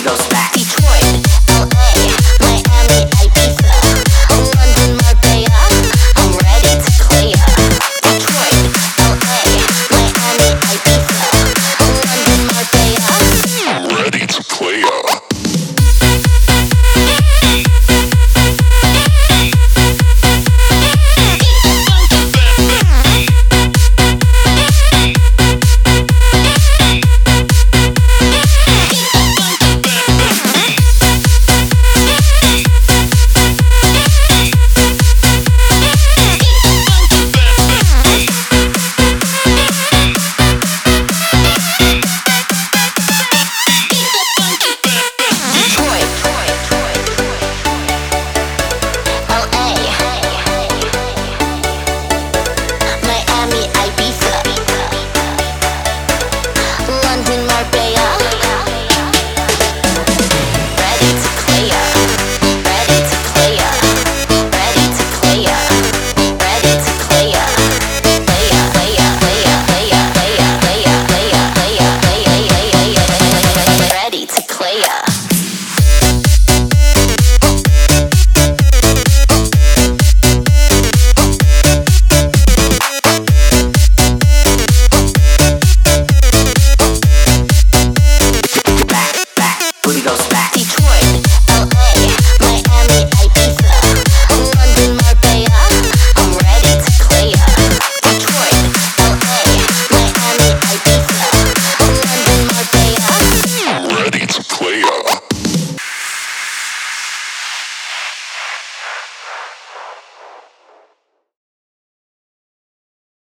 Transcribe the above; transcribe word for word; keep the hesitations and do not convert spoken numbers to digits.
booty goes back. Detroit, L A, Miami, Ibiza, London, Marbella, I'm ready to clear. Detroit, L A, Miami, Ibiza, London, Marbella, I'm ready to clear. Booty goes